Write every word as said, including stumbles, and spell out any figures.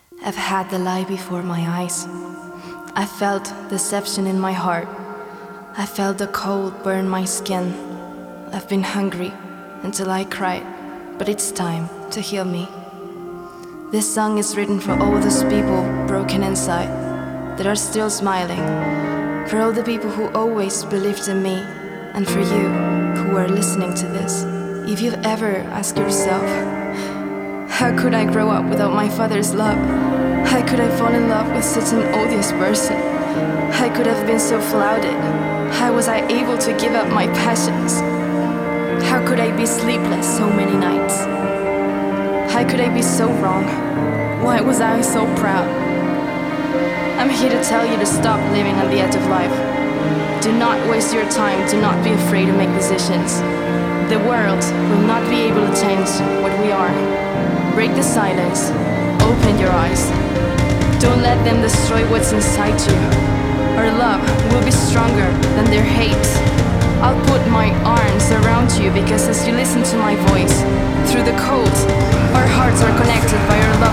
I've had the lie before my eyes. I felt deception in my heart. I felt the cold burn my skin. I've been hungry until I cried, but it's time to heal me. This song is written for all those people broken inside that are still smiling, for all the people who always believed in me, and for you who are listening to this. If you've ever asked yourself, how could I grow up without my father's love? How could I fall in love with such an odious person? How could I have been so flouted? How was I able to give up my passions? How could I be sleepless so many nights? How could I be so wrong? Why was I so proud? I'm here to tell you to stop living on the edge of life. Do not waste your time, do not be afraid to make decisions. The world will not be able to change what we are. Break the silence, open your eyes. Don't let them destroy what's inside you. Our love will be stronger than their hate. I'll put my arms around you because as you listen to my voice, through the cold, our hearts are connected by our love.